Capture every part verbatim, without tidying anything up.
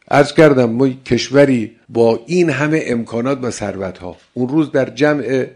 عرض کردم ما کشوری با این همه امکانات و ثروت‌ها. اون روز در جمع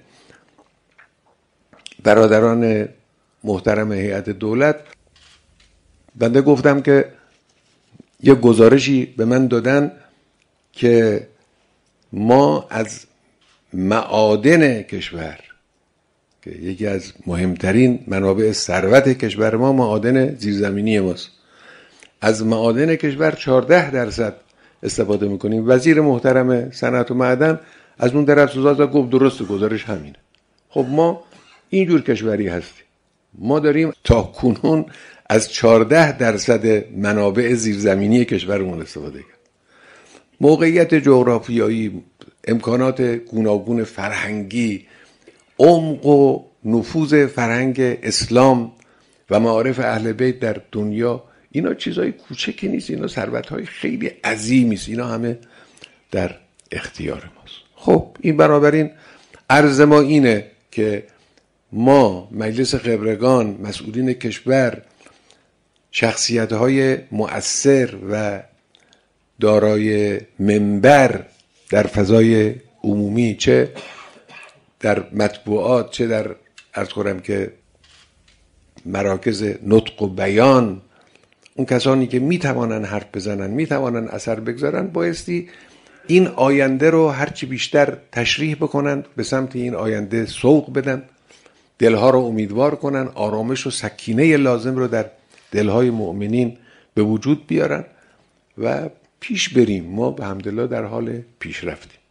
برادران محترم هیئت دولت بنده گفتم که یه گزارشی به من دادن که ما از معادن کشور که یکی از مهمترین منابع ثروت کشور ما معادن زیرزمینی ماست، از معادن کشور چهارده درصد استفاده میکنیم. وزیر محترم صنعت و معدن از اون طرف سوزاد گفت درست، گزارش همینه. خب ما اینجور کشوری هستیم، ما داریم تا کنون از چهارده درصد منابع زیرزمینی کشورمون استفاده کرد. موقعیت جغرافیایی، امکانات گوناگون فرهنگی، عمق و نفوذ فرهنگ اسلام و معارف اهل بیت در دنیا، اینا چیزای کوچکی نیست، اینا ثروت‌های خیلی عظیمی است، اینا همه در اختیار ماست. خب این بنابراین عرض ما اینه که ما مجلس خبرگان، مسئولین کشور، شخصیت‌های مؤثر و دارای منبر در فضای عمومی، چه در مطبوعات چه در عرض کنم که مراکز نطق و بیان، اون کسانی که میتوانن حرف بزنن، میتوانن اثر بگذارن، بایستی این آینده رو هرچی بیشتر تشریح بکنن، به سمت این آینده سوق بدن، دلها رو امیدوار کنن، آرامش و سکینه لازم رو در دلهای مؤمنین به وجود بیارن و پیش بریم. ما به حمدالله در حال پیشرفتیم.